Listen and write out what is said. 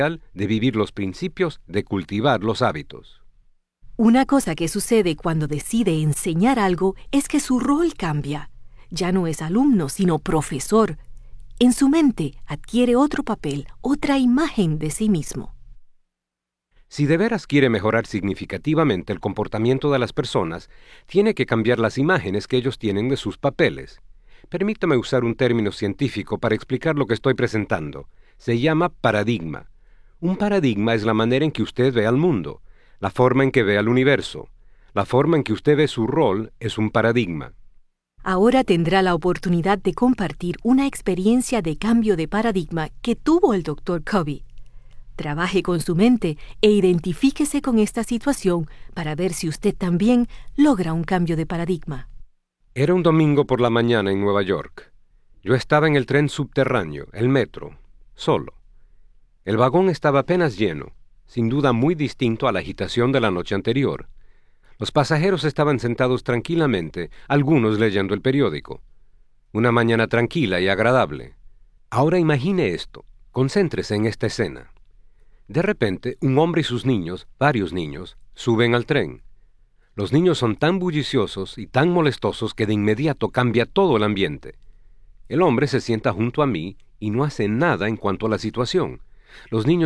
de vivir los principios, de cultivar los hábitos. Una cosa que sucede cuando decide enseñar algo es que su rol cambia. Ya no es alumno, sino profesor. En su mente adquiere otro papel, otra imagen de sí mismo. Si de veras quiere mejorar significativamente el comportamiento de las personas, tiene que cambiar las imágenes que ellos tienen de sus papeles. Permítame usar un término científico para explicar lo que estoy presentando. Se llama paradigma. Un paradigma es la manera en que usted ve al mundo, la forma en que ve al universo. La forma en que usted ve su rol es un paradigma. Ahora tendrá la oportunidad de compartir una experiencia de cambio de paradigma que tuvo el Dr. Covey. Trabaje con su mente e identifíquese con esta situación para ver si usted también logra un cambio de paradigma. Era un domingo por la mañana en Nueva York. Yo estaba en el tren subterráneo, el metro, solo. El vagón estaba apenas lleno, sin duda muy distinto a la agitación de la noche anterior. Los pasajeros estaban sentados tranquilamente, algunos leyendo el periódico. Una mañana tranquila y agradable. Ahora imagine esto, concéntrese en esta escena. De repente, un hombre y sus niños, varios niños, suben al tren. Los niños son tan bulliciosos y tan molestosos que de inmediato cambia todo el ambiente. El hombre se sienta junto a mí y no hace nada en cuanto a la situación. Los niños